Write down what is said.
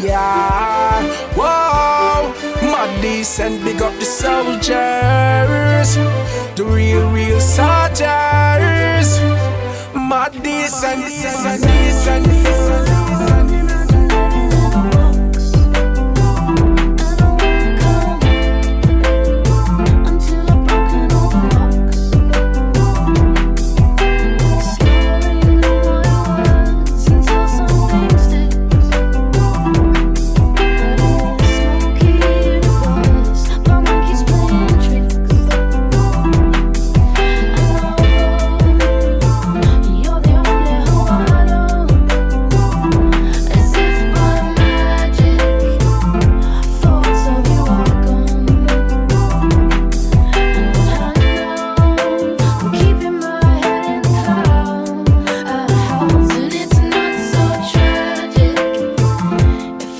Yeah, whoa, my decent, big up the soldiers, the real soldiers. My decent,